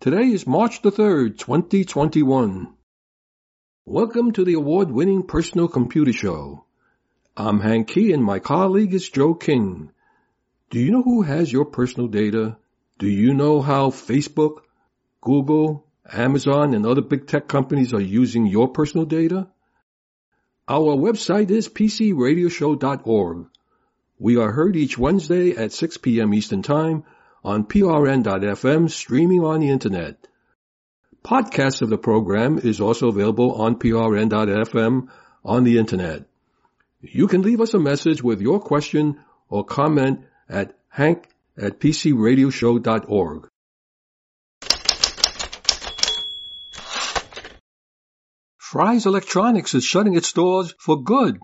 Today is March the 3rd, 2021. Welcome to the award-winning Personal Computer Show. I'm Hank Key and my colleague is Joe King. Do you know who has your personal data? Do you know how Facebook, Google, Amazon, and other big tech companies are using your personal data? Our website is pcradioshow.org. We are heard each Wednesday at 6 p.m. Eastern Time on prn.fm streaming on the Internet. Podcasts of the program is also available on prn.fm on the Internet. You can leave us a message with your question or comment at hank@pcradioshow.org. Fry's Electronics is shutting its doors for good.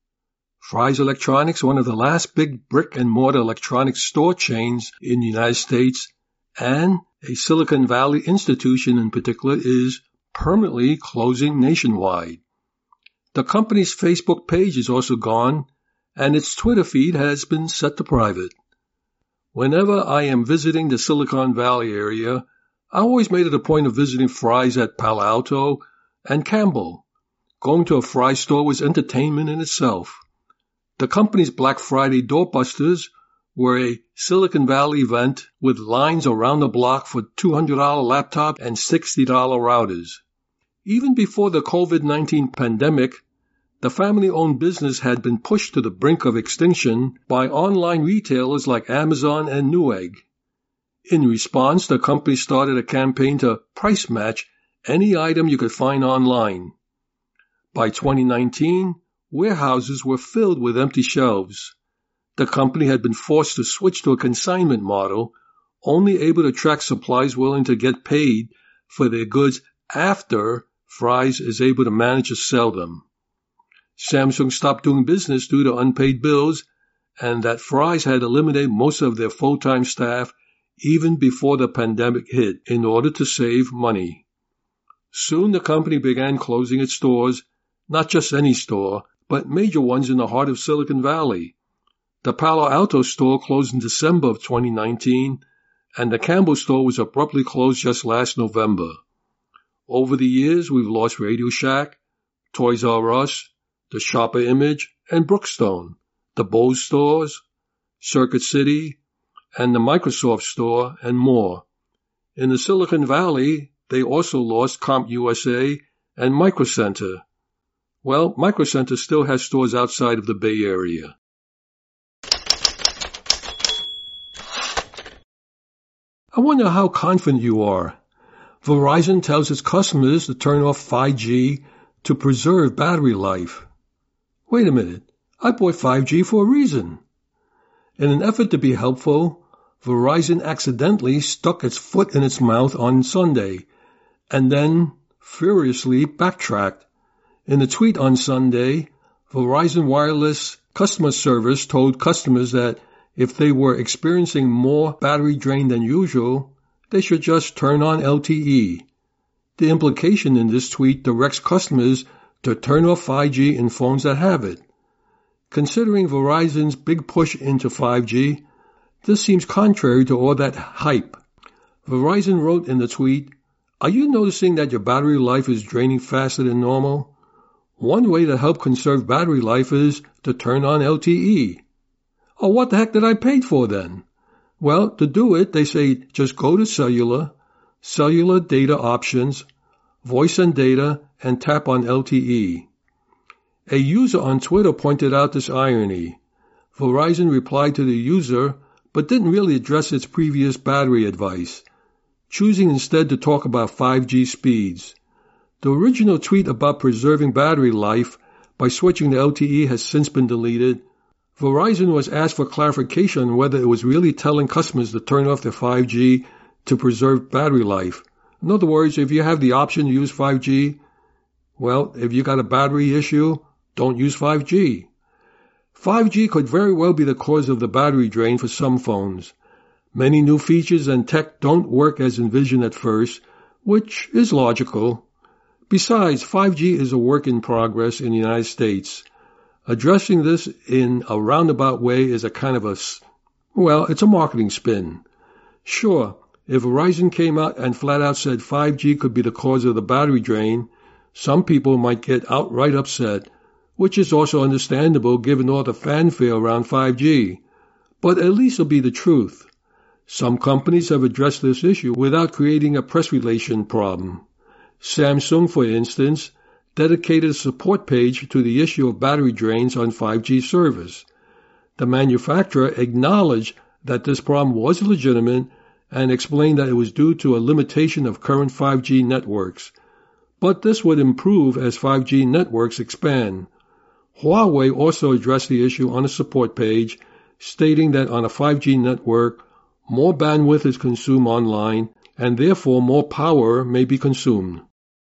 Fry's Electronics, one of the last big brick-and-mortar electronics store chains in the United States, and a Silicon Valley institution in particular, is permanently closing nationwide. The company's Facebook page is also gone, and its Twitter feed has been set to private. Whenever I am visiting the Silicon Valley area, I always made it a point of visiting Fry's at Palo Alto and Campbell. Going to a Fry store was entertainment in itself. The company's Black Friday doorbusters were a Silicon Valley event with lines around the block for $200 laptops and $60 routers. Even before the COVID-19 pandemic, the family-owned business had been pushed to the brink of extinction by online retailers like Amazon and Newegg. In response, the company started a campaign to price match any item you could find online. By 2019, warehouses were filled with empty shelves. The company had been forced to switch to a consignment model, only able to track suppliers willing to get paid for their goods after Fry's is able to manage to sell them. Samsung stopped doing business due to unpaid bills, and that Fry's had eliminated most of their full-time staff even before the pandemic hit in order to save money. Soon the company began closing its stores, not just any store, but major ones in the heart of Silicon Valley. The Palo Alto store closed in December of 2019, and the Campbell store was abruptly closed just last November. Over the years, we've lost Radio Shack, Toys R Us, the Shopper Image, and Brookstone, the Bose stores, Circuit City, and the Microsoft store, and more. In the Silicon Valley, they also lost CompUSA and Micro Center. Well, Micro Center still has stores outside of the Bay Area. I wonder how confident you are. Verizon tells its customers to turn off 5G to preserve battery life. Wait a minute, I bought 5G for a reason. In an effort to be helpful, Verizon accidentally stuck its foot in its mouth on Sunday, and then furiously backtracked. In a tweet on Sunday, Verizon Wireless customer service told customers that if they were experiencing more battery drain than usual, they should just turn on LTE. The implication in this tweet directs customers to turn off 5G in phones that have it. Considering Verizon's big push into 5G, this seems contrary to all that hype. Verizon wrote in the tweet, "Are you noticing that your battery life is draining faster than normal? One way to help conserve battery life is to turn on LTE. Oh, what the heck did I pay for then? Well, to do it, they say just go to cellular data options, voice and data, and tap on LTE. A user on Twitter pointed out this irony. Verizon replied to the user, but didn't really address its previous battery advice, choosing instead to talk about 5G speeds. The original tweet about preserving battery life by switching to LTE has since been deleted. Verizon was asked for clarification on whether it was really telling customers to turn off their 5G to preserve battery life. In other words, if you have the option to use 5G, well, if you got a battery issue, don't use 5G. 5G could very well be the cause of the battery drain for some phones. Many new features and tech don't work as envisioned at first, which is logical. Besides, 5G is a work in progress in the United States. Addressing this in a roundabout way is a kind of it's a marketing spin. Sure, If Verizon came out and flat out said 5G could be the cause of the battery drain, some people might get outright upset, which is also understandable given all the fanfare around 5G. But at least it'll be the truth. Some companies have addressed this issue without creating a press relation problem. Samsung, for instance, dedicated a support page to the issue of battery drains on 5G service. The manufacturer acknowledged that this problem was legitimate and explained that it was due to a limitation of current 5G networks. But this would improve as 5G networks expand. Huawei also addressed the issue on a support page, stating that on a 5G network, more bandwidth is consumed online, and therefore more power may be consumed.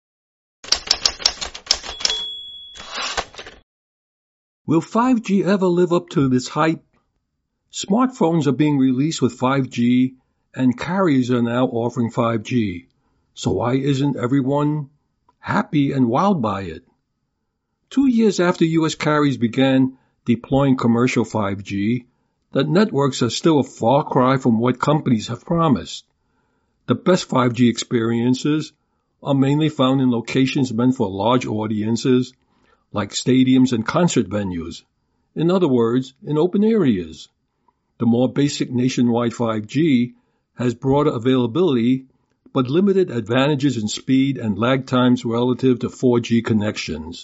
Will 5G ever live up to this hype? Smartphones are being released with 5G, and carriers are now offering 5G. So why isn't everyone happy and wowed by it? 2 years after U.S. carriers began deploying commercial 5G, the networks are still a far cry from what companies have promised. The best 5G experiences are mainly found in locations meant for large audiences, like stadiums and concert venues. In other words, in open areas. The more basic nationwide 5G has broader availability, but limited advantages in speed and lag times relative to 4G connections.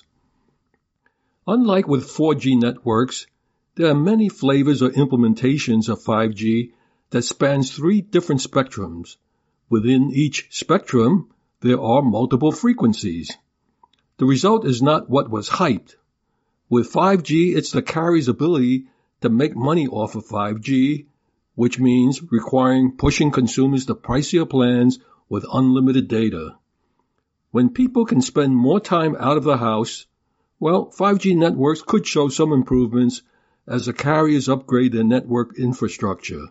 Unlike with 4G networks, there are many flavors or implementations of 5G that spans 3 different spectrums. Within each spectrum, there are multiple frequencies. The result is not what was hyped. With 5G, it's the carrier's ability to make money off of 5G, which means pushing consumers to pricier plans with unlimited data. When people can spend more time out of the house, 5G networks could show some improvements as the carriers upgrade their network infrastructure.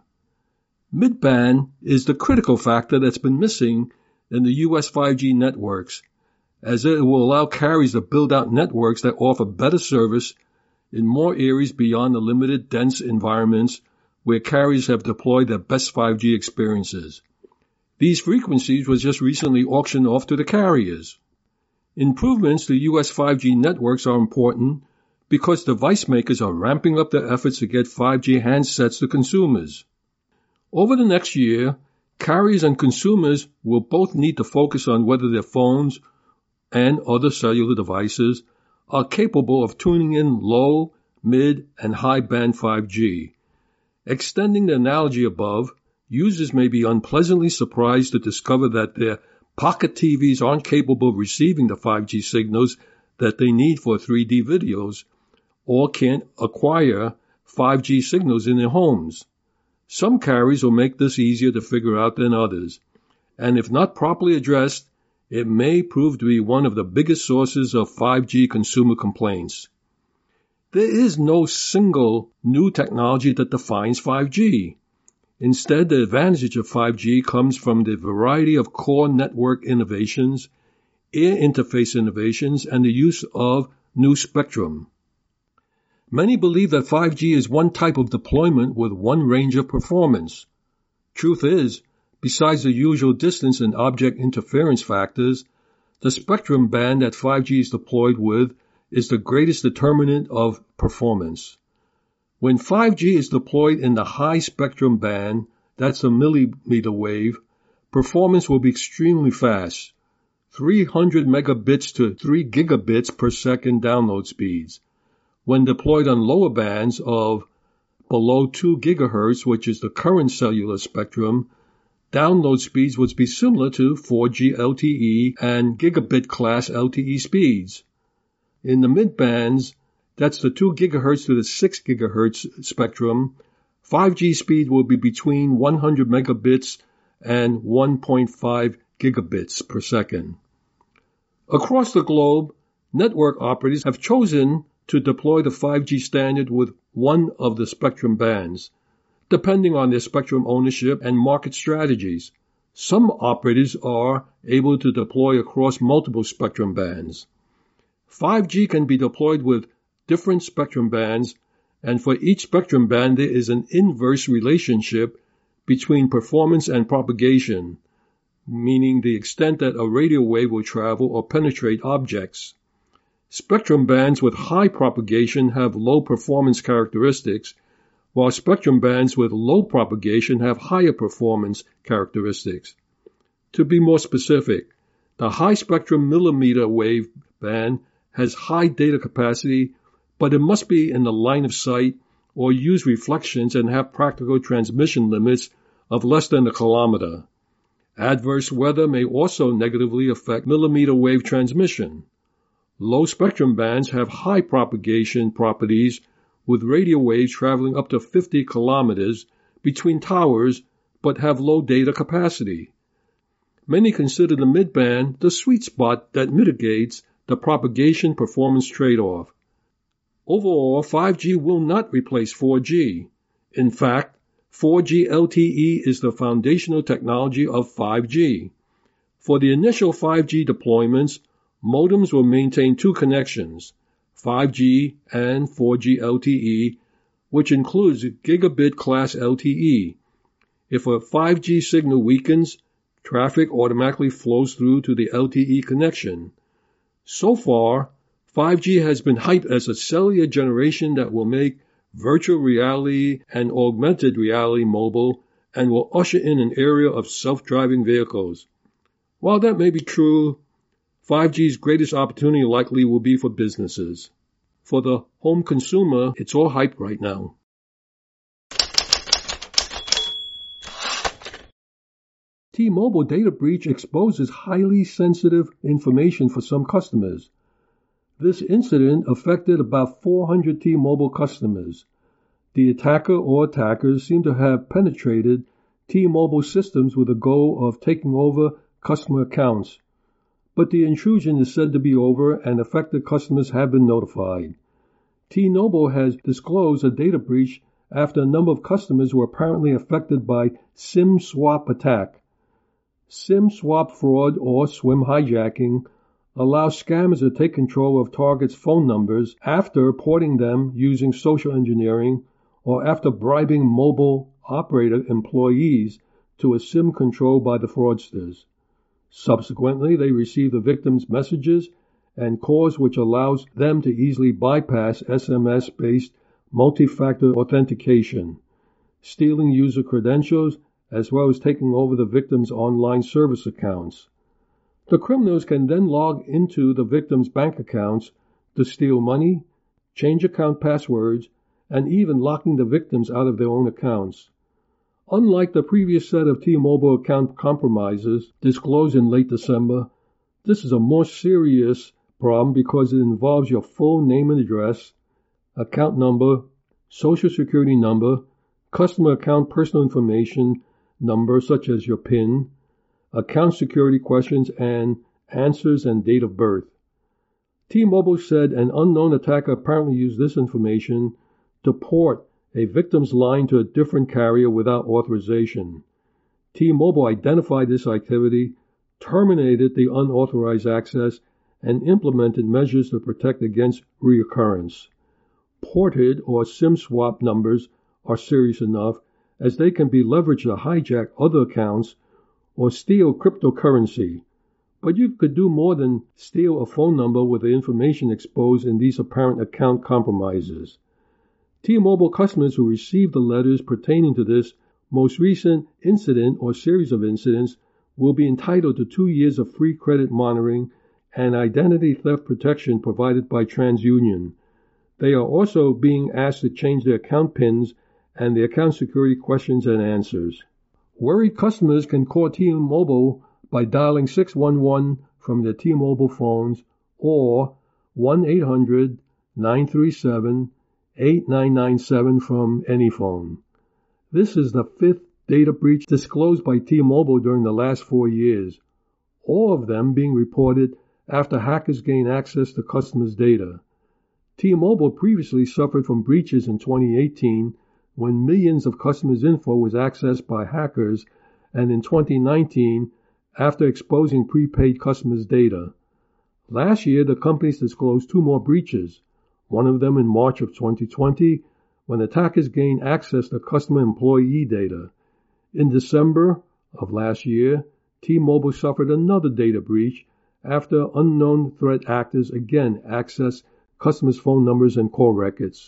Mid-band is the critical factor that's been missing in the U.S. 5G networks, as it will allow carriers to build out networks that offer better service in more areas beyond the limited dense environments where carriers have deployed their best 5G experiences. These frequencies were just recently auctioned off to the carriers. Improvements to U.S. 5G networks are important because device makers are ramping up their efforts to get 5G handsets to consumers. Over the next year, carriers and consumers will both need to focus on whether their phones and other cellular devices are capable of tuning in low, mid, and high-band 5G. Extending the analogy above, users may be unpleasantly surprised to discover that their pocket TVs aren't capable of receiving the 5G signals that they need for 3D videos, or can't acquire 5G signals in their homes. Some carriers will make this easier to figure out than others, and if not properly addressed, it may prove to be one of the biggest sources of 5G consumer complaints. There is no single new technology that defines 5G. Instead, the advantage of 5G comes from the variety of core network innovations, air interface innovations, and the use of new spectrum. Many believe that 5G is one type of deployment with one range of performance. Truth is, besides the usual distance and object interference factors, the spectrum band that 5G is deployed with is the greatest determinant of performance. When 5G is deployed in the high spectrum band, that's a millimeter wave, performance will be extremely fast, 300 megabits to 3 gigabits per second download speeds. When deployed on lower bands of below 2 gigahertz, which is the current cellular spectrum, download speeds would be similar to 4G LTE and gigabit class LTE speeds. In the mid-bands, that's the 2 gigahertz to the 6 gigahertz spectrum, 5G speed will be between 100 megabits and 1.5 gigabits per second. Across the globe, network operators have chosen to deploy the 5G standard with one of the spectrum bands, depending on their spectrum ownership and market strategies. Some operators are able to deploy across multiple spectrum bands. 5G can be deployed with different spectrum bands, and for each spectrum band there is an inverse relationship between performance and propagation, meaning the extent that a radio wave will travel or penetrate objects. Spectrum bands with high propagation have low performance characteristics, while spectrum bands with low propagation have higher performance characteristics. To be more specific, the high spectrum millimeter wave band has high data capacity, but it must be in the line of sight or use reflections and have practical transmission limits of less than a kilometer. Adverse weather may also negatively affect millimeter wave transmission. Low spectrum bands have high propagation properties, with radio waves traveling up to 50 kilometers between towers, but have low data capacity. Many consider the midband the sweet spot that mitigates the propagation performance trade-off. Overall, 5G will not replace 4G. In fact, 4G LTE is the foundational technology of 5G. For the initial 5G deployments, modems will maintain two connections, 5G and 4G LTE, which includes gigabit class LTE. If a 5G signal weakens, traffic automatically flows through to the LTE connection. So far, 5G has been hyped as a cellular generation that will make virtual reality and augmented reality mobile and will usher in an era of self-driving vehicles. While that may be true, 5G's greatest opportunity likely will be for businesses. For the home consumer, it's all hype right now. T-Mobile data breach exposes highly sensitive information for some customers. This incident affected about 400 T-Mobile customers. The attacker or attackers seem to have penetrated T-Mobile systems with the goal of taking over customer accounts. But the intrusion is said to be over and affected customers have been notified. T-Mobile has disclosed a data breach after a number of customers were apparently affected by SIM swap attack. SIM swap fraud or SWIM hijacking allows scammers to take control of targets' phone numbers after porting them using social engineering or after bribing mobile operator employees to a SIM controlled by the fraudsters. Subsequently, they receive the victim's messages and calls, which allows them to easily bypass SMS-based multi-factor authentication, stealing user credentials, as well as taking over the victim's online service accounts. The criminals can then log into the victim's bank accounts to steal money, change account passwords, and even locking the victims out of their own accounts. Unlike the previous set of T-Mobile account compromises disclosed in late December, this is a more serious problem because it involves your full name and address, account number, social security number, customer account personal information number such as your PIN, account security questions, and answers and date of birth. T-Mobile said an unknown attacker apparently used this information to port a victim's line to a different carrier without authorization. T-Mobile identified this activity, terminated the unauthorized access, and implemented measures to protect against reoccurrence. Ported or SIM swap numbers are serious enough as they can be leveraged to hijack other accounts or steal cryptocurrency. But you could do more than steal a phone number with the information exposed in these apparent account compromises. T-Mobile customers who received the letters pertaining to this most recent incident or series of incidents will be entitled to 2 years of free credit monitoring and identity theft protection provided by TransUnion. They are also being asked to change their account PINs and the account security questions and answers. Worried customers can call T-Mobile by dialing 611 from their T-Mobile phones or 1-800-937-8997 from any phone. This is the fifth data breach disclosed by T-Mobile during the last 4 years, all of them being reported after hackers gained access to customers' data. T-Mobile previously suffered from breaches in 2018 when millions of customers' info was accessed by hackers, and in 2019 after exposing prepaid customers' data. Last year, the companies disclosed 2 more breaches, one of them in March of 2020 when attackers gained access to customer employee data. In December of last year, T-Mobile suffered another data breach after unknown threat actors again accessed customers' phone numbers and call records.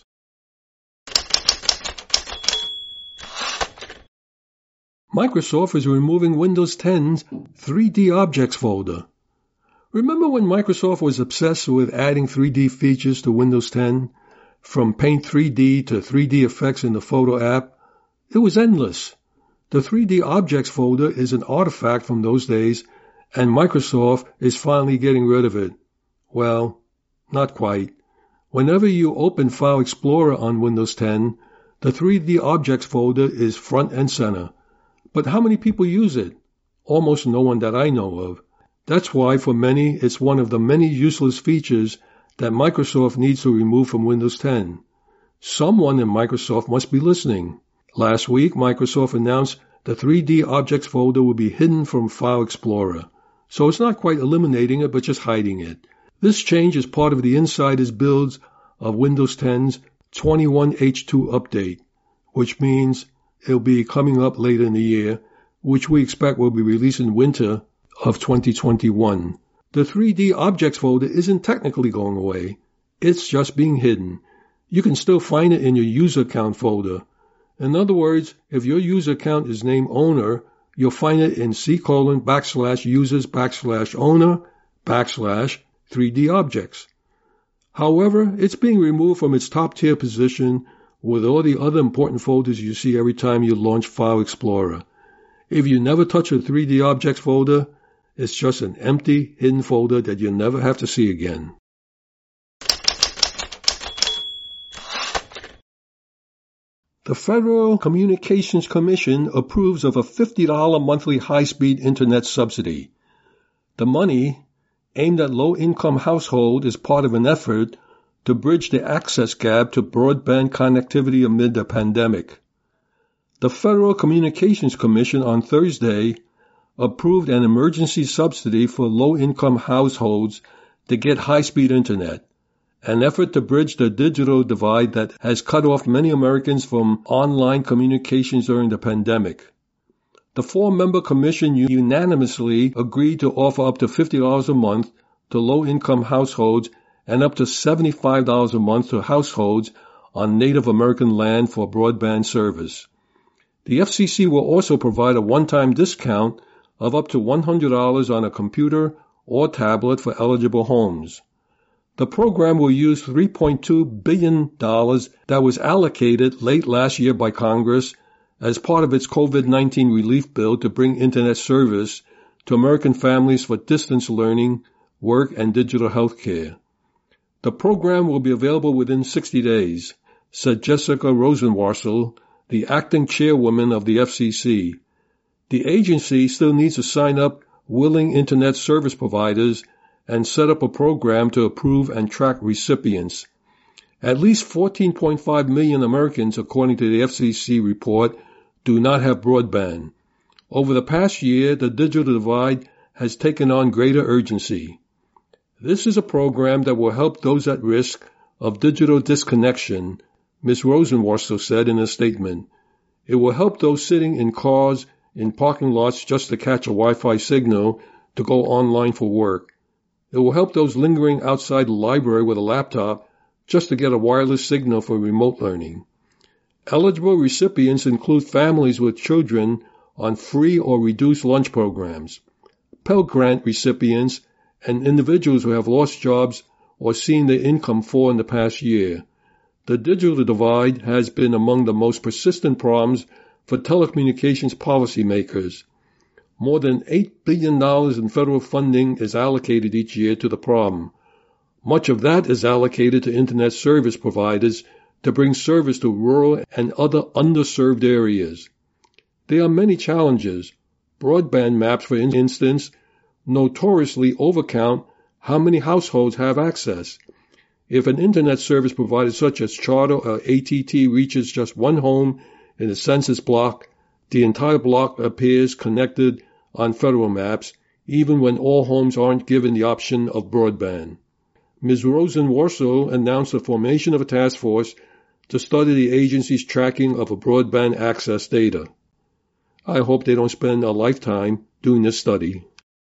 Microsoft is removing Windows 10's 3D Objects folder. Remember when Microsoft was obsessed with adding 3D features to Windows 10? From Paint 3D to 3D effects in the Photo app? It was endless. The 3D Objects folder is an artifact from those days, and Microsoft is finally getting rid of it. Well, not quite. Whenever you open File Explorer on Windows 10, the 3D Objects folder is front and center. But how many people use it? Almost no one that I know of. That's why, for many, it's one of the many useless features that Microsoft needs to remove from Windows 10. Someone in Microsoft must be listening. Last week, Microsoft announced the 3D Objects folder will be hidden from File Explorer. So it's not quite eliminating it, but just hiding it. This change is part of the insider's builds of Windows 10's 21H2 update, which means it'll be coming up later in the year, which we expect will be released in winter of 2021. The 3D Objects folder isn't technically going away. It's just being hidden. You can still find it in your user account folder. In other words, if your user account is named owner, you'll find it in C:\users\owner\3D Objects. However, it's being removed from its top tier position with all the other important folders you see every time you launch File Explorer. If you never touch a 3D Objects folder, it's just an empty, hidden folder that you'll never have to see again. The Federal Communications Commission approves of a $50 monthly high-speed internet subsidy. The money, aimed at low-income households, is part of an effort to bridge the access gap to broadband connectivity amid the pandemic. The Federal Communications Commission on Thursday approved an emergency subsidy for low-income households to get high-speed internet, an effort to bridge the digital divide that has cut off many Americans from online communications during the pandemic. The four-member commission unanimously agreed to offer up to $50 a month to low-income households and up to $75 a month to households on Native American land for broadband service. The FCC will also provide a one-time discount of up to $100 on a computer or tablet for eligible homes. The program will use $3.2 billion that was allocated late last year by Congress as part of its COVID-19 relief bill to bring internet service to American families for distance learning, work, and digital health care. The program will be available within 60 days, said Jessica Rosenworcel, the acting chairwoman of the FCC. The agency still needs to sign up willing internet service providers and set up a program to approve and track recipients. At least 14.5 million Americans, according to the FCC report, do not have broadband. Over the past year, the digital divide has taken on greater urgency. This is a program that will help those at risk of digital disconnection, Ms. Rosenworcel said in a statement. It will help those sitting in cars in parking lots just to catch a Wi-Fi signal to go online for work. It will help those lingering outside the library with a laptop just to get a wireless signal for remote learning. Eligible recipients include families with children on free or reduced lunch programs, Pell Grant recipients, and individuals who have lost jobs or seen their income fall in the past year. The digital divide has been among the most persistent problems for telecommunications policymakers. More than $8 billion in federal funding is allocated each year to the problem. Much of that is allocated to internet service providers to bring service to rural and other underserved areas. There are many challenges. Broadband maps, for instance, notoriously overcount how many households have access. If an internet service provider such as Charter or ATT reaches just one home in a census block, the entire block appears connected on federal maps, even when all homes aren't given the option of broadband. Ms. Rosenworcel announced the formation of a task force to study the agency's tracking of broadband access data. I hope they don't spend a lifetime doing this study.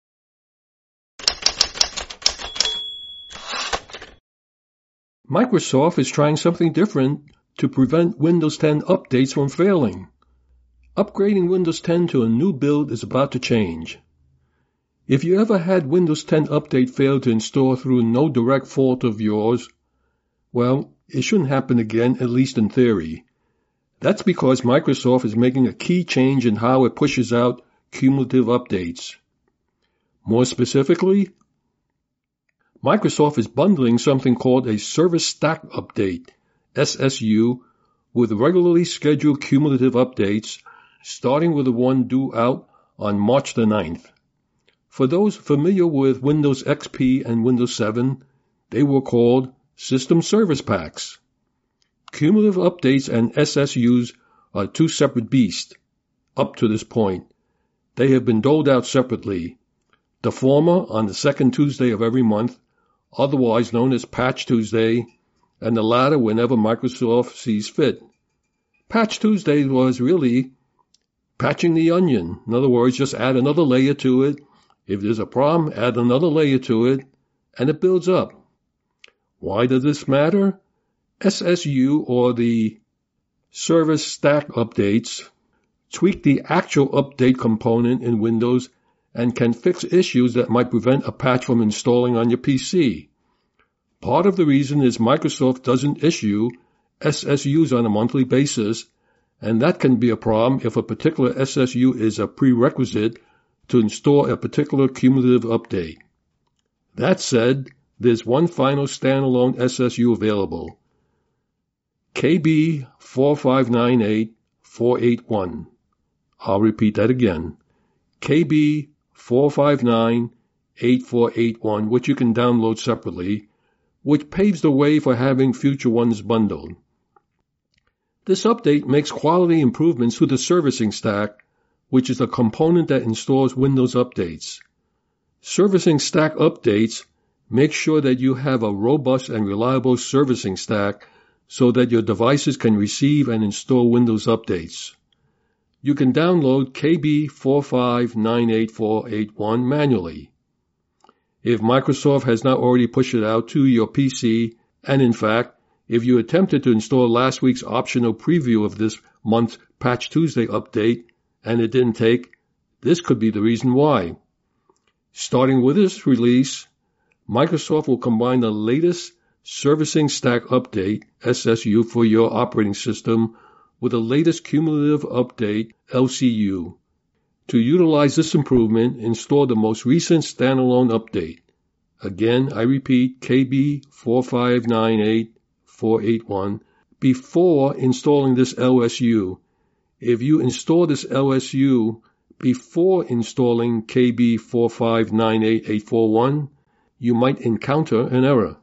Microsoft is trying something different to prevent Windows 10 updates from failing. Upgrading Windows 10 to a new build is about to change. If you ever had Windows 10 update fail to install through no direct fault of yours, well, it shouldn't happen again, at least in theory. That's because Microsoft is making a key change in how it pushes out cumulative updates. More specifically, Microsoft is bundling something called a Service Stack Update, SSU, with regularly scheduled cumulative updates, starting with the one due out on March the 9th. For those familiar with Windows XP and Windows 7, they were called System Service Packs. Cumulative updates and SSUs are two separate beasts. Up to this point, they have been doled out separately. The former on the second Tuesday of every month, otherwise known as Patch Tuesday, and the latter whenever Microsoft sees fit. Patch Tuesday was really patching the onion. In other words, just add another layer to it. If there's a problem, add another layer to it, and it builds up. Why does this matter? SSU, or the Service Stack Updates, tweak the actual update component in Windows and can fix issues that might prevent a patch from installing on your PC. Part of the reason is Microsoft doesn't issue SSUs on a monthly basis, and that can be a problem if a particular SSU is a prerequisite to install a particular cumulative update. That said, there's one final standalone SSU available, KB4598481. I'll repeat that again, KB4598481, which you can download separately, which paves the way for having future ones bundled. This update makes quality improvements to the servicing stack, which is a component that installs Windows updates. Servicing stack updates make sure that you have a robust and reliable servicing stack so that your devices can receive and install Windows updates. You can download KB4598481 manually. If Microsoft has not already pushed it out to your PC, and in fact, if you attempted to install last week's optional preview of this month's Patch Tuesday update and it didn't take, this could be the reason why. Starting with this release, Microsoft will combine the latest Servicing Stack Update, SSU, for your operating system with the latest Cumulative Update, LCU. To utilize this improvement, install the most recent standalone update. Again, I repeat, KB4598481, before installing this LSU. If you install this LSU before installing KB4598841, you might encounter an error.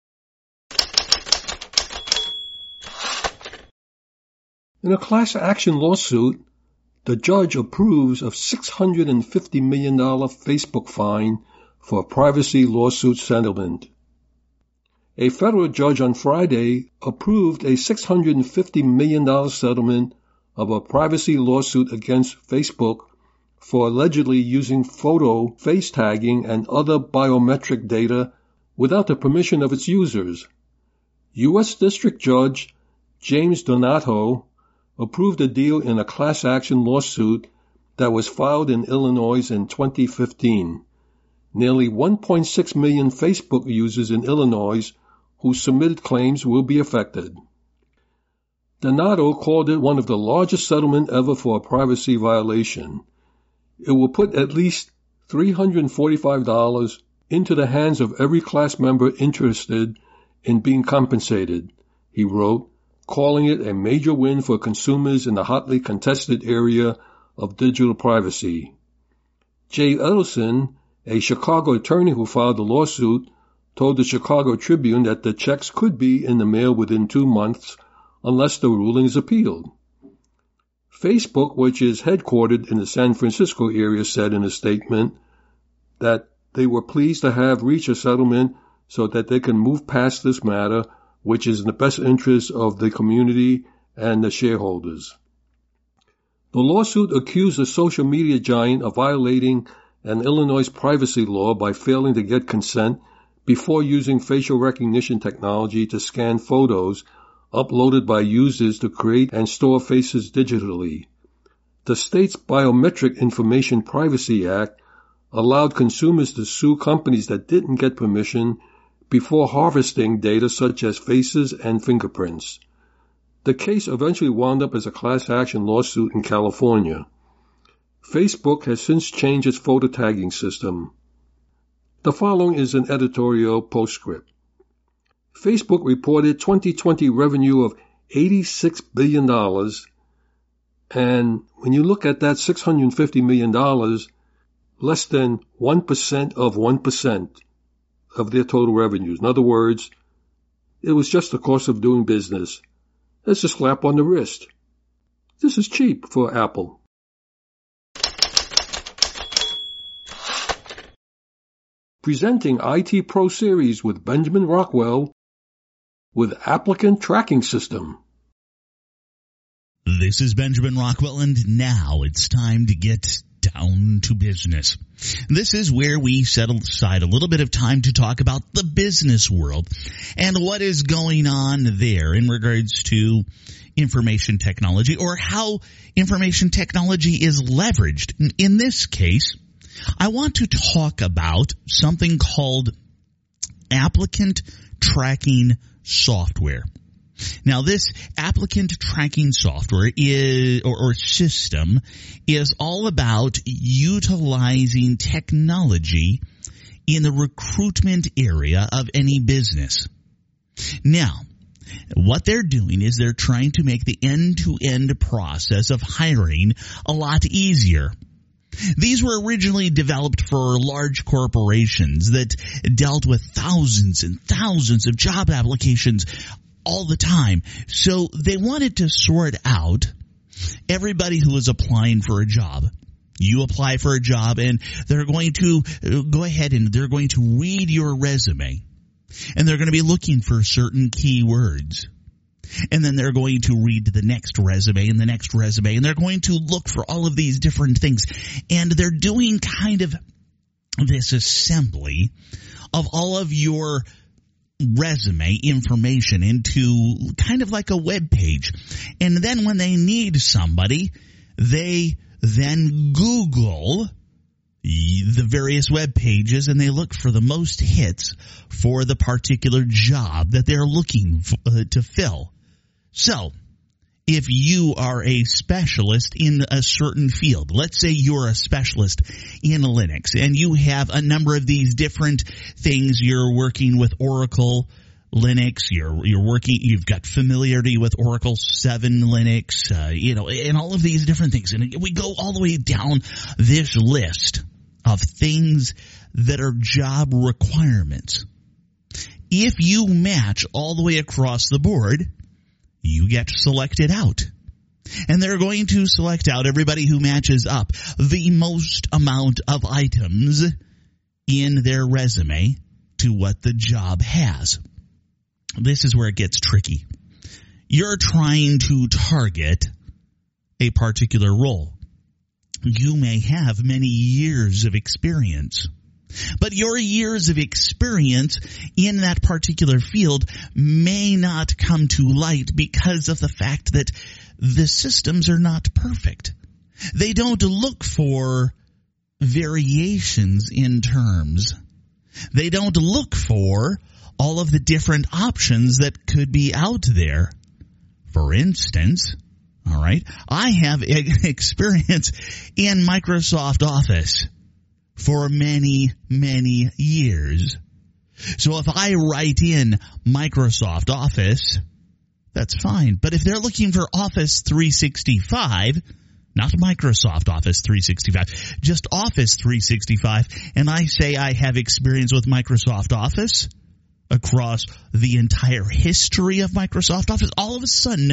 In a class action lawsuit, the judge approves of $650 million Facebook fine for a privacy lawsuit settlement. A federal judge on Friday approved a $650 million settlement of a privacy lawsuit against Facebook for allegedly using photo face tagging and other biometric data without the permission of its users. U.S. District Judge James Donato approved a deal in a class action lawsuit that was filed in Illinois in 2015. Nearly 1.6 million Facebook users in Illinois who submitted claims will be affected. Donato called it one of the largest settlements ever for a privacy violation. It will put at least $345 into the hands of every class member interested in being compensated, he wrote, calling it a major win for consumers in the hotly contested area of digital privacy. Jay Edelson, a Chicago attorney who filed the lawsuit, told the Chicago Tribune that the checks could be in the mail within 2 months unless the ruling is appealed. Facebook, which is headquartered in the San Francisco area, said in a statement that they were pleased to have reached a settlement so that they can move past this matter, which is in the best interest of the community and the shareholders. The lawsuit accused the social media giant of violating an Illinois privacy law by failing to get consent before using facial recognition technology to scan photos uploaded by users to create and store faces digitally. The state's Biometric Information Privacy Act allowed consumers to sue companies that didn't get permission before harvesting data such as faces and fingerprints. The case eventually wound up as a class action lawsuit in California. Facebook has since changed its photo tagging system. The following is an editorial postscript. Facebook reported 2020 revenue of $86 billion, and when you look at that $650 million, less than 1% of 1% of their total revenues. In other words, it was just the cost of doing business. It's a slap on the wrist. This is cheap for Apple. Presenting IT Pro Series with Benjamin Rockwell with Applicant Tracking System. This is Benjamin Rockwell, and now it's time to get down to business. This is where we set aside a little bit of time to talk about the business world and what is going on there in regards to information technology, or how information technology is leveraged. In this case, I want to talk about something called applicant tracking software. Now, this applicant tracking software is, or system is all about utilizing technology in the recruitment area of any business. Now, what they're doing is they're trying to make the end-to-end process of hiring a lot easier. These were originally developed for large corporations that dealt with thousands and thousands of job applications all the time. So they wanted to sort out everybody who was applying for a job. You apply for a job, and they're going to go ahead and they're going to read your resume, and they're going to be looking for certain keywords. And then they're going to read the next resume and the next resume, and they're going to look for all of these different things. And they're doing kind of this assembly of all of your resume information into kind of like a web page. And then when they need somebody, they then Google the various web pages, and they look for the most hits for the particular job that they're looking to fill. So, if you are a specialist in a certain field, let's say you're a specialist in Linux, and you have a number of these different things. You're working with Oracle Linux, you've got familiarity with Oracle 7 Linux, and all of these different things. And we go all the way down this list of things that are job requirements. If you match all the way across the board, you get selected out. And they're going to select out everybody who matches up the most amount of items in their resume to what the job has. This is where it gets tricky. You're trying to target a particular role. You may have many years of experience, but your years of experience in that particular field may not come to light because of the fact that the systems are not perfect. They don't look for variations in terms. They don't look for all of the different options that could be out there. For instance, all right, I have experience in Microsoft Office for many, many years. So if I write in Microsoft Office, that's fine. But if they're looking for Office 365, not Microsoft Office 365, just Office 365, and I say I have experience with Microsoft Office across the entire history of Microsoft Office, all of a sudden,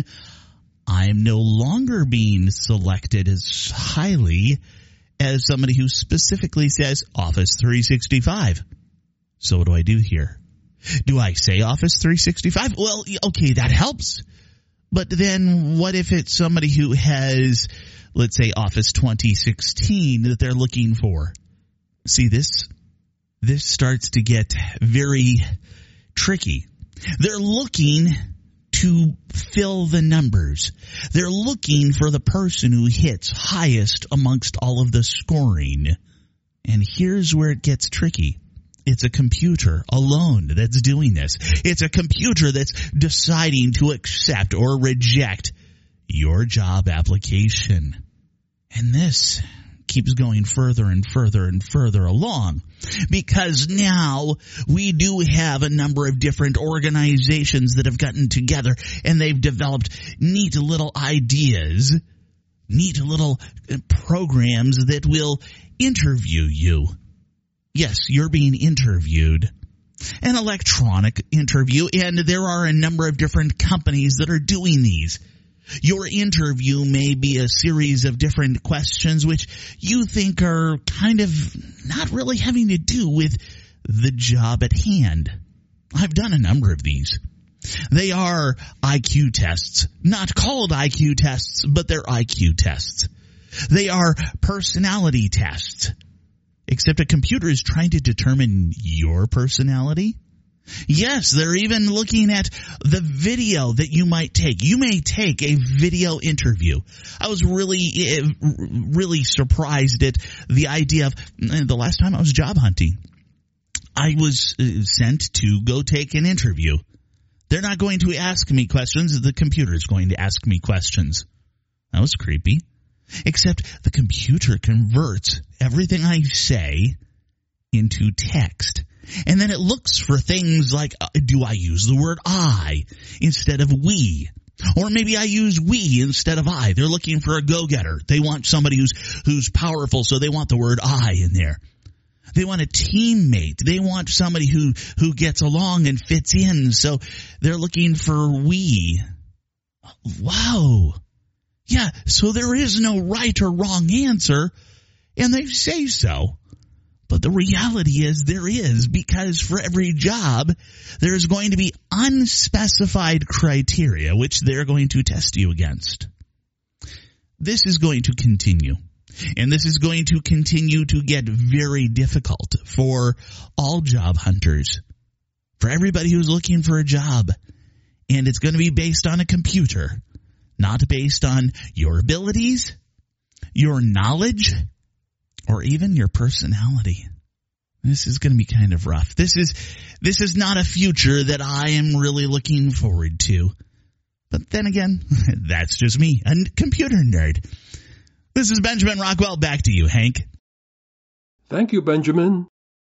I'm no longer being selected as highly as somebody who specifically says Office 365. So what do I do here? Do I say Office 365? Well, okay, that helps. But then what if it's somebody who has let's say, Office 2016 that they're looking for. See, this starts to get very tricky. They're looking to fill the numbers. They're looking for the person who hits highest amongst all of the scoring. And here's where it gets tricky. It's a computer alone that's doing this. It's a computer that's deciding to accept or reject your job application. And this keeps going further and further and further along, because now we do have a number of different organizations that have gotten together and they've developed neat little ideas, neat little programs that will interview you. Yes, you're being interviewed. An electronic interview, and there are a number of different companies that are doing these. Your interview may be a series of different questions which you think are kind of not really having to do with the job at hand. I've done a number of these. They are IQ tests, not called IQ tests, but they're IQ tests. They are personality tests, except a computer is trying to determine your personality. Yes, they're even looking at the video that you might take. You may take a video interview. I was really surprised at the idea of the last time I was job hunting. I was sent to go take an interview. They're not going to ask me questions. The computer is going to ask me questions. That was creepy. Except the computer converts everything I say into text. And then it looks for things like, do I use the word I instead of we? Or maybe I use we instead of I. They're looking for a go-getter. They want somebody who's powerful, so they want the word I in there. They want a teammate. They want somebody who gets along and fits in, so they're looking for we. Wow. Yeah, so there is no right or wrong answer, and they say so. But the reality is there is, because for every job, there's going to be unspecified criteria which they're going to test you against. This is going to continue. And this is going to continue to get very difficult for all job hunters, for everybody who's looking for a job. And it's going to be based on a computer, not based on your abilities, your knowledge, or even your personality. This is going to be kind of rough. This is not a future that I am really looking forward to. But then again, that's just me, a computer nerd. This is Benjamin Rockwell. Back to you, Hank. Thank you, Benjamin.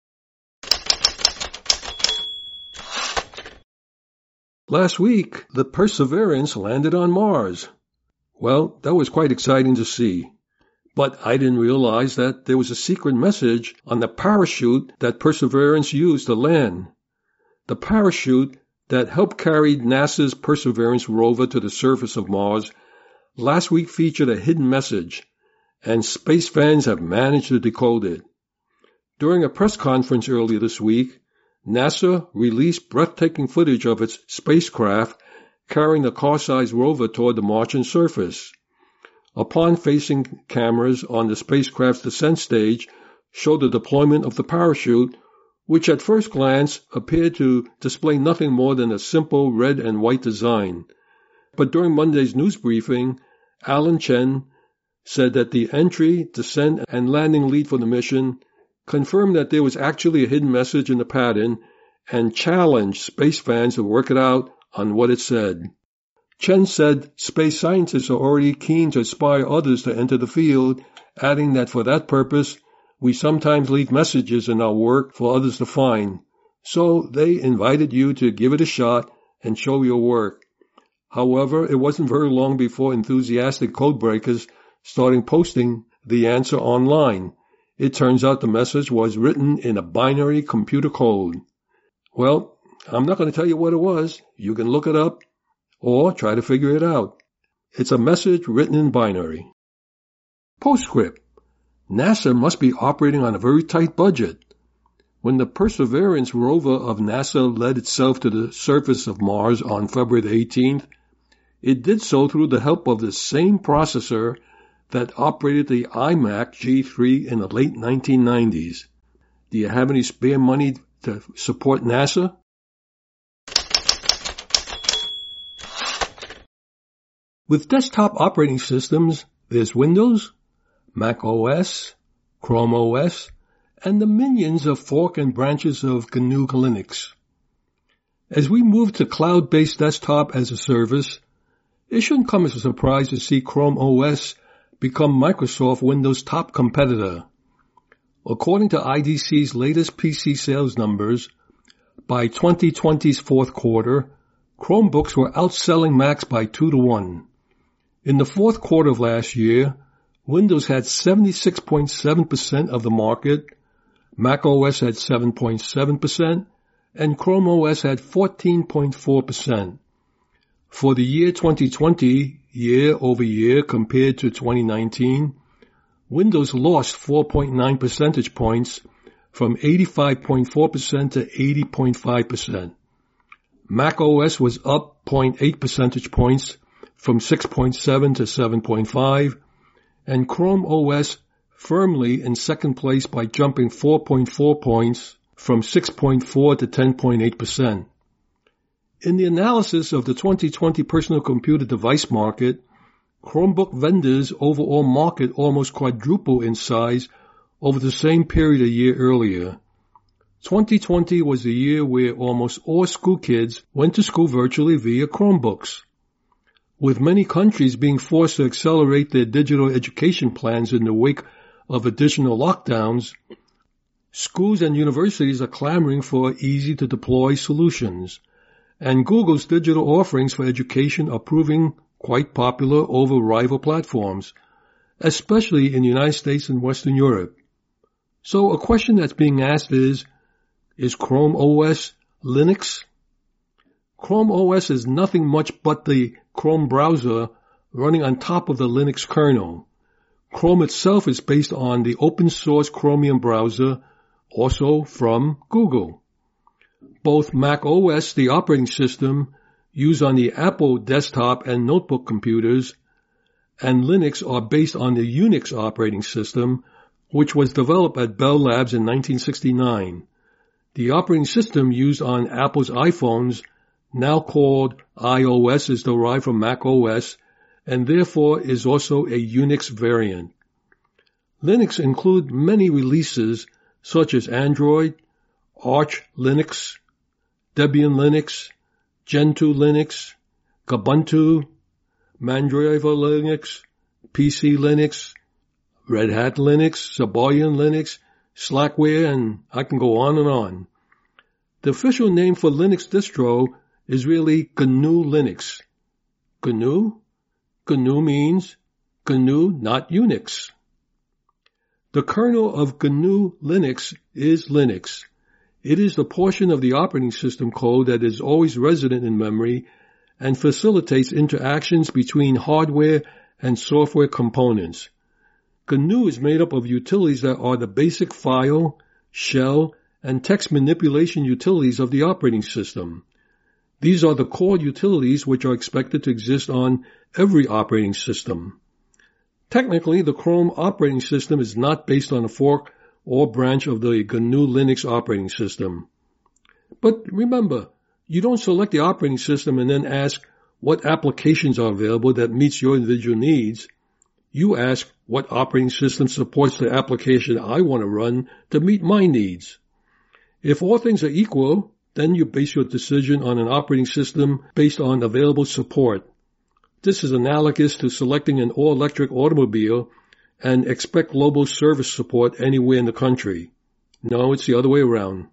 Last week, the Perseverance landed on Mars. Well, that was quite exciting to see. But I didn't realize that there was a secret message on the parachute that Perseverance used to land. The parachute that helped carry NASA's Perseverance rover to the surface of Mars last week featured a hidden message, and space fans have managed to decode it. During a press conference earlier this week, NASA released breathtaking footage of its spacecraft carrying the car-sized rover toward the Martian surface. Upon facing cameras on the spacecraft's descent stage showed the deployment of the parachute, which at first glance appeared to display nothing more than a simple red and white design. But during Monday's news briefing, Alan Chen said that the entry, descent, and landing lead for the mission confirmed that there was actually a hidden message in the pattern and challenged space fans to work it out on what it said. Chen said space scientists are already keen to inspire others to enter the field, adding that for that purpose, we sometimes leave messages in our work for others to find. So they invited you to give it a shot and show your work. However, it wasn't very long before enthusiastic codebreakers started posting the answer online. It turns out the message was written in a binary computer code. Well, I'm not going to tell you what it was. You can look it up or try to figure it out. It's a message written in binary. Postscript. NASA must be operating on a very tight budget. When the Perseverance rover of NASA led itself to the surface of Mars on February the 18th, it did so through the help of the same processor that operated the iMac G3 in the late 1990s. Do you have any spare money to support NASA? With desktop operating systems, there's Windows, Mac OS, Chrome OS, and the minions of fork and branches of GNU Linux. As we move to cloud-based desktop as a service, it shouldn't come as a surprise to see Chrome OS become Microsoft Windows' top competitor. According to IDC's latest PC sales numbers, by 2020's fourth quarter, Chromebooks were outselling Macs by 2-1. In the fourth quarter of last year, Windows had 76.7% of the market, Mac OS had 7.7%, and Chrome OS had 14.4%. For the year 2020, year over year compared to 2019, Windows lost 4.9 percentage points from 85.4% to 80.5%. Mac OS was up 0.8 percentage points from 6.7 to 7.5, and Chrome OS firmly in second place by jumping 4.4 points from 6.4 to 10.8%. In the analysis of the 2020 personal computer device market, Chromebook vendors' overall market almost quadrupled in size over the same period a year earlier. 2020 was the year where almost all school kids went to school virtually via Chromebooks. With many countries being forced to accelerate their digital education plans in the wake of additional lockdowns, schools and universities are clamoring for easy-to-deploy solutions, and Google's digital offerings for education are proving quite popular over rival platforms, especially in the United States and Western Europe. So a question that's being asked is Chrome OS Linux? Chrome OS is nothing much but the Chrome browser running on top of the Linux kernel. Chrome itself is based on the open-source Chromium browser, also from Google. Both Mac OS, the operating system used on the Apple desktop and notebook computers, and Linux are based on the Unix operating system, which was developed at Bell Labs in 1969. The operating system used on Apple's iPhones, now called iOS, is derived from Mac OS, and therefore is also a Unix variant. Linux includes many releases such as Android, Arch Linux, Debian Linux, Gentoo Linux, Kubuntu, Mandriva Linux, PC Linux, Red Hat Linux, Symbian Linux, Slackware, and I can go on and on. The official name for Linux distro is really GNU Linux. GNU? GNU means GNU, not Unix. The kernel of GNU Linux is Linux. It is the portion of the operating system code that is always resident in memory and facilitates interactions between hardware and software components. GNU is made up of utilities that are the basic file, shell, and text manipulation utilities of the operating system. These are the core utilities which are expected to exist on every operating system. Technically, the Chrome operating system is not based on a fork or branch of the GNU Linux operating system. But remember, you don't select the operating system and then ask what applications are available that meets your individual needs. You ask what operating system supports the application I want to run to meet my needs. If all things are equal, then you base your decision on an operating system based on available support. This is analogous to selecting an all-electric automobile and expect global service support anywhere in the country. No, it's the other way around.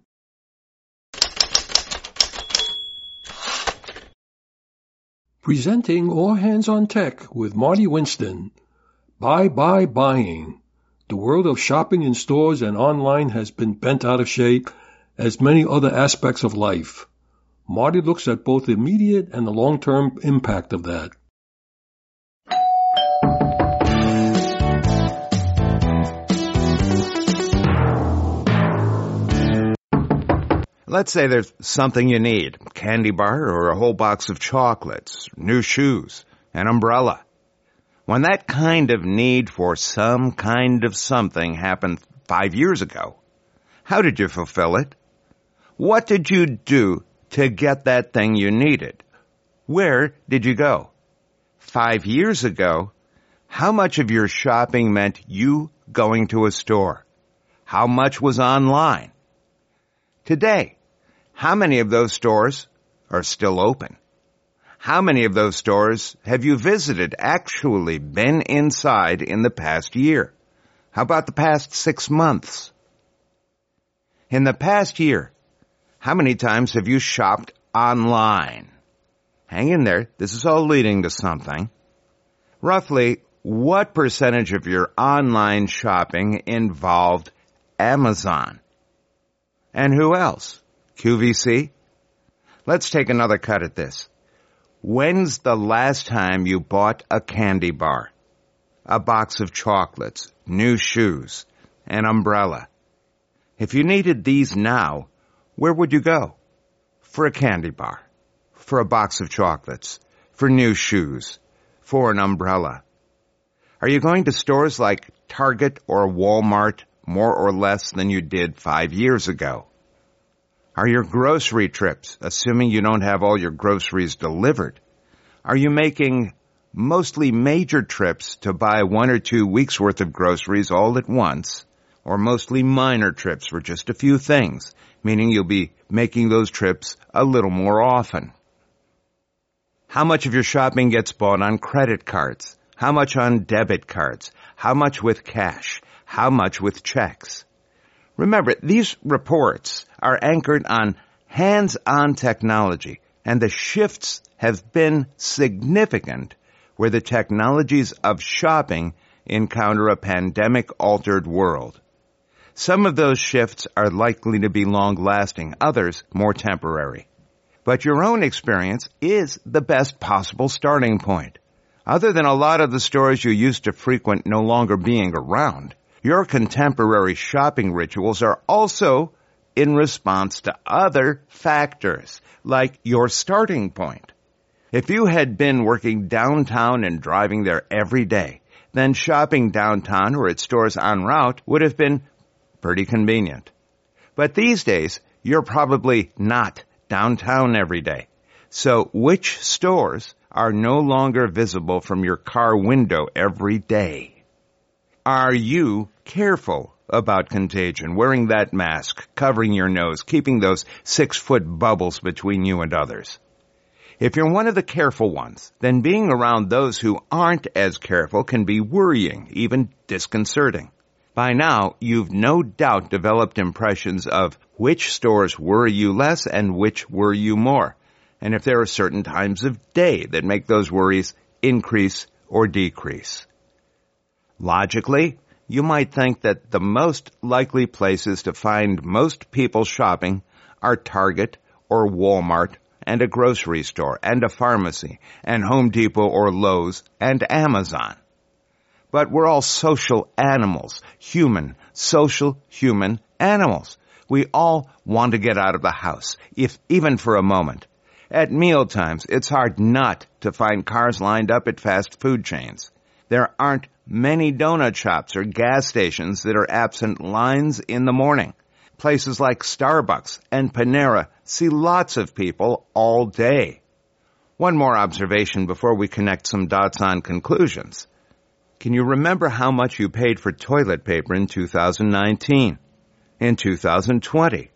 Presenting All Hands on Tech with Marty Winston. Buy buying. The world of shopping in stores and online has been bent out of shape as many other aspects of life. Marty looks at both the immediate and the long-term impact of that. Let's say there's something you need, a candy bar or a whole box of chocolates, new shoes, an umbrella. When that kind of need for some kind of something happened 5 years ago, how did you fulfill it? What did you do to get that thing you needed? Where did you go? 5 years ago, how much of your shopping meant you going to a store? How much was online? Today, how many of those stores are still open? How many of those stores have you visited, actually been inside in the past year? How about the past 6 months? In the past year, how many times have you shopped online? Hang in there. This is all leading to something. Roughly, what percentage of your online shopping involved Amazon? And who else? QVC? Let's take another cut at this. When's the last time you bought a candy bar, a box of chocolates, new shoes, an umbrella? If you needed these now, where would you go? For a candy bar, for a box of chocolates, for new shoes, for an umbrella. Are you going to stores like Target or Walmart more or less than you did 5 years ago? Are your grocery trips, assuming you don't have all your groceries delivered, are you making mostly major trips to buy 1 or 2 weeks' worth of groceries all at once, or mostly minor trips for just a few things, meaning you'll be making those trips a little more often? How much of your shopping gets bought on credit cards? How much on debit cards? How much with cash? How much with checks? Remember, these reports are anchored on hands-on technology, and the shifts have been significant where the technologies of shopping encounter a pandemic-altered world. Some of those shifts are likely to be long-lasting, others more temporary. But your own experience is the best possible starting point. Other than a lot of the stores you used to frequent no longer being around, your contemporary shopping rituals are also in response to other factors, like your starting point. If you had been working downtown and driving there every day, then shopping downtown or at stores en route would have been pretty convenient. But these days, you're probably not downtown every day. So which stores are no longer visible from your car window every day? Are you careful about contagion, wearing that mask, covering your nose, keeping those 6-foot bubbles between you and others? If you're one of the careful ones, then being around those who aren't as careful can be worrying, even disconcerting. By now, you've no doubt developed impressions of which stores worry you less and which worry you more, and if there are certain times of day that make those worries increase or decrease. Logically, you might think that the most likely places to find most people shopping are Target or Walmart and a grocery store and a pharmacy and Home Depot or Lowe's and Amazon. But we're all social animals, social human animals. We all want to get out of the house, if even for a moment. At mealtimes, it's hard not to find cars lined up at fast food chains. There aren't many donut shops or gas stations that are absent lines in the morning. Places like Starbucks and Panera see lots of people all day. One more observation before we connect some dots on conclusions. Can you remember how much you paid for toilet paper in 2019? In 2020?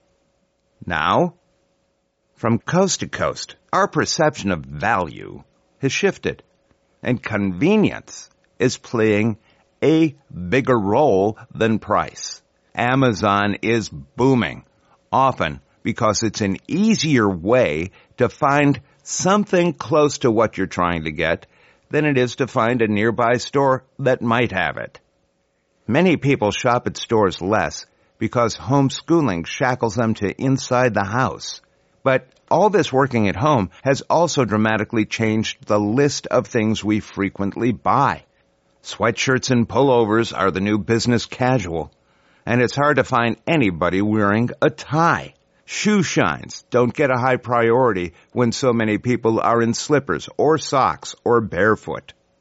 Now? From coast to coast, our perception of value has shifted, and convenience is playing a bigger role than price. Amazon is booming, often because it's an easier way to find something close to what you're trying to get than it is to find a nearby store that might have it. Many people shop at stores less because homeschooling shackles them to inside the house. But all this working at home has also dramatically changed the list of things we frequently buy. Sweatshirts and pullovers are the new business casual, and it's hard to find anybody wearing a tie. Shoe shines don't get a high priority when so many people are in slippers or socks or barefoot.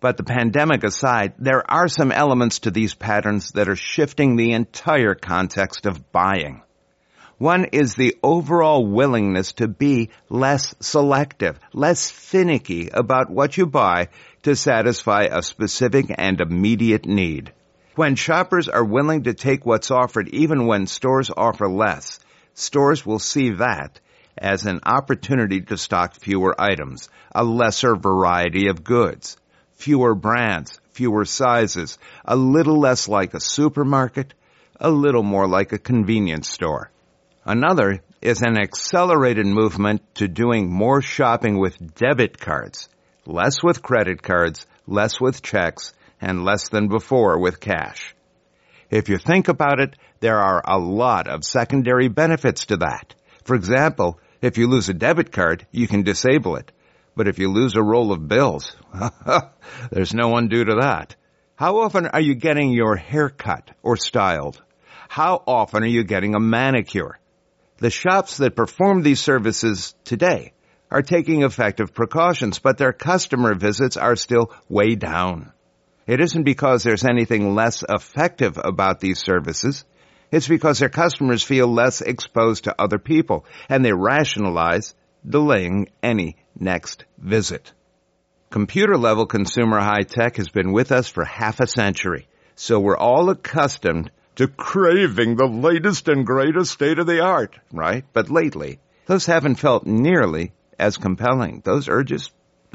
But the pandemic aside, there are some elements to these patterns that are shifting the entire context of buying. One is the overall willingness to be less selective, less finicky about what you buy to satisfy a specific and immediate need. When shoppers are willing to take what's offered even when stores offer less, stores will see that as an opportunity to stock fewer items, a lesser variety of goods, fewer brands, fewer sizes, a little less like a supermarket, a little more like a convenience store. Another is an accelerated movement to doing more shopping with debit cards, less with credit cards, less with checks, and less than before with cash. If you think about it, there are a lot of secondary benefits to that. For example, if you lose a debit card, you can disable it. But if you lose a roll of bills, there's no undo to that. How often are you getting your hair cut or styled? How often are you getting a manicure? The shops that perform these services today are taking effective precautions, but their customer visits are still way down. It isn't because there's anything less effective about these services. It's because their customers feel less exposed to other people, and they rationalize delaying any next visit. Computer-level consumer high-tech has been with us for half a century, so we're all accustomed to craving the latest and greatest state-of-the-art, right? But lately, those haven't felt nearly as compelling. Those urges,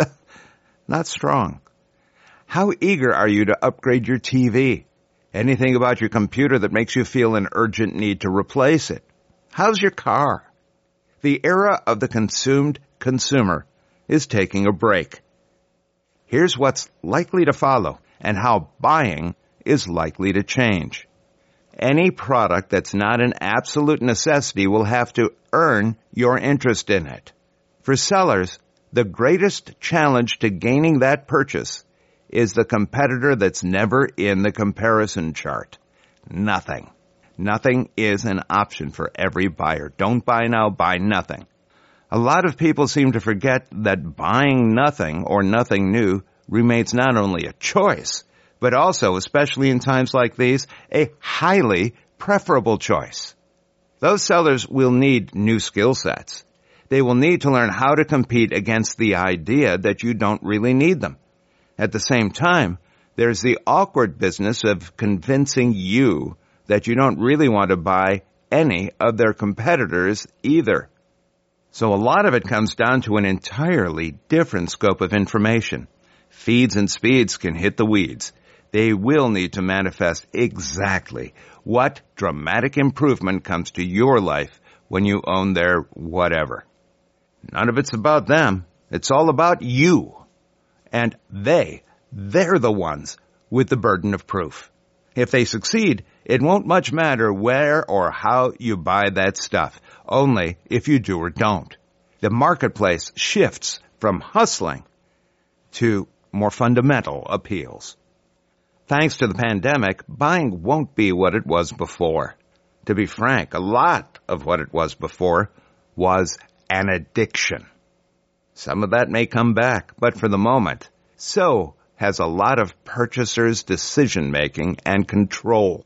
not strong. How eager are you to upgrade your TV? Anything about your computer that makes you feel an urgent need to replace it? How's your car? The era of the consumed consumer is taking a break. Here's what's likely to follow and how buying is likely to change. Any product that's not an absolute necessity will have to earn your interest in it. For sellers, the greatest challenge to gaining that purchase is the competitor that's never in the comparison chart. Nothing. Nothing is an option for every buyer. Don't buy now, buy nothing. A lot of people seem to forget that buying nothing or nothing new remains not only a choice, but also, especially in times like these, a highly preferable choice. Those sellers will need new skill sets. They will need to learn how to compete against the idea that you don't really need them. At the same time, there's the awkward business of convincing you that you don't really want to buy any of their competitors either. So a lot of it comes down to an entirely different scope of information. Feeds and speeds can hit the weeds. They will need to manifest exactly what dramatic improvement comes to your life when you own their whatever. None of it's about them. It's all about you. And they're the ones with the burden of proof. If they succeed, it won't much matter where or how you buy that stuff, only if you do or don't. The marketplace shifts from hustling to more fundamental appeals. Thanks to the pandemic, buying won't be what it was before. To be frank, a lot of what it was before was an addiction. Some of that may come back, but for the moment, so has a lot of purchasers' decision-making and control.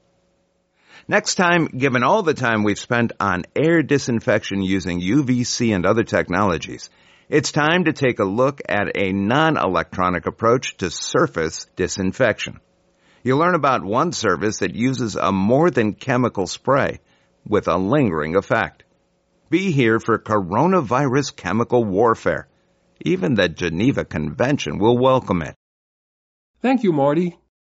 Next time, given all the time we've spent on air disinfection using UVC and other technologies, it's time to take a look at a non-electronic approach to surface disinfection. You'll learn about one service that uses a more-than-chemical spray with a lingering effect. Be here for coronavirus chemical warfare. Even the Geneva Convention will welcome it. Thank you, Marty.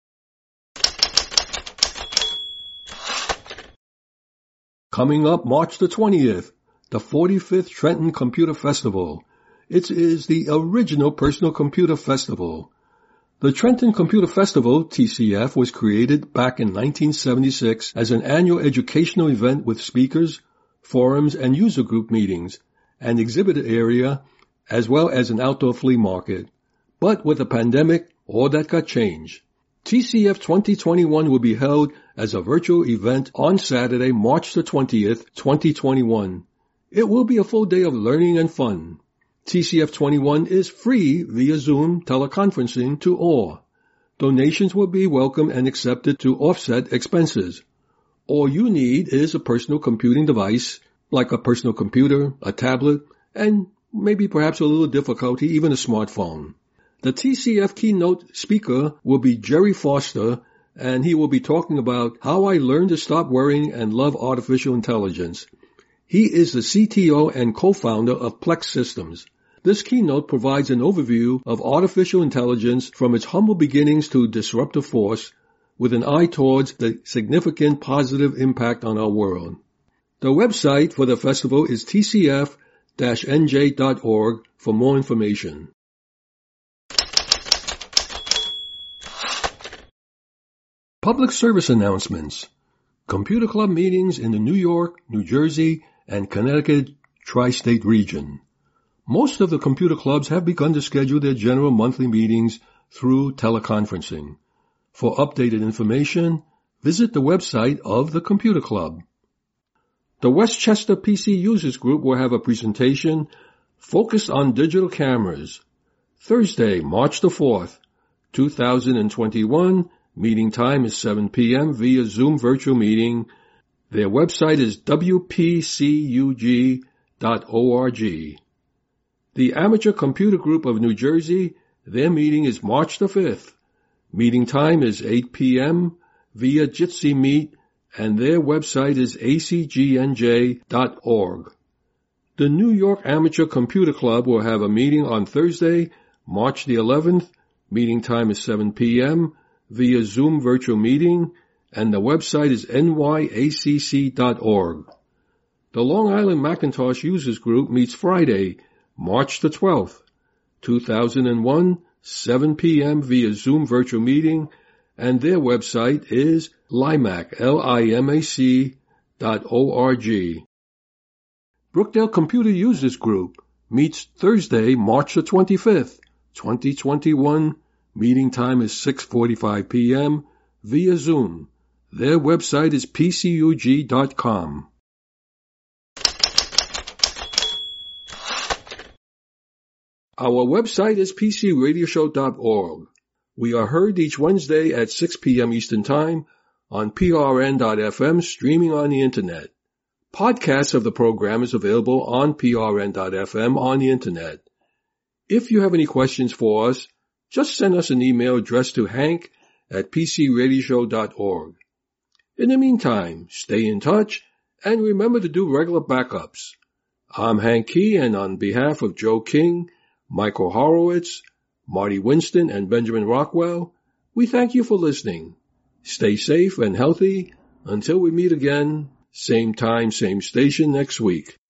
Coming up March the 20th, the 45th Trenton Computer Festival. It is the original Personal Computer Festival. The Trenton Computer Festival, TCF, was created back in 1976 as an annual educational event with speakers, forums, and user group meetings, an exhibit area, as well as an outdoor flea market. But with the pandemic, all that got changed. TCF 2021 will be held as a virtual event on Saturday, March the 20th, 2021. It will be a full day of learning and fun. TCF21 is free via Zoom teleconferencing to all. Donations will be welcome and accepted to offset expenses. All you need is a personal computing device, like a personal computer, a tablet, and maybe perhaps a little difficulty, even a smartphone. The TCF keynote speaker will be Jerry Foster, and he will be talking about how I learned to stop worrying and love artificial intelligence. He is the CTO and co-founder of Plex Systems. This keynote provides an overview of artificial intelligence from its humble beginnings to disruptive force, with an eye towards the significant positive impact on our world. The website for the festival is tcf-nj.org for more information. Public service announcements. Computer Club meetings in the New York, New Jersey, and Connecticut tri-state region. Most of the computer clubs have begun to schedule their general monthly meetings through teleconferencing. For updated information, visit the website of the Computer Club. The Westchester PC Users Group will have a presentation focused on digital cameras. Thursday, March the 4th, 2021. Meeting time is 7 p.m. via Zoom virtual meeting. Their website is wpcug.org. The Amateur Computer Group of New Jersey, their meeting is March the 5th. Meeting time is 8 p.m. via Jitsi Meet, and their website is acgnj.org. The New York Amateur Computer Club will have a meeting on Thursday, March the 11th. Meeting time is 7 p.m. via Zoom virtual meeting, and the website is nyacc.org. The Long Island Macintosh Users Group meets Friday, March the 12th, 2001, 7 p.m. via Zoom virtual meeting, and their website is limac, limac.org. Brookdale Computer Users Group meets Thursday, March the 25th, 2021. Meeting time is 6:45 p.m. via Zoom. Their website is pcug.com. Our website is pcradioshow.org. We are heard each Wednesday at 6 p.m. Eastern Time on prn.fm, streaming on the Internet. Podcasts of the program is available on prn.fm on the Internet. If you have any questions for us, just send us an email addressed to hank@pcradioshow.org. In the meantime, stay in touch and remember to do regular backups. I'm Hank Key, and on behalf of Joe King, Michael Horowitz, Marty Winston, and Benjamin Rockwell, we thank you for listening. Stay safe and healthy until we meet again, same time, same station next week.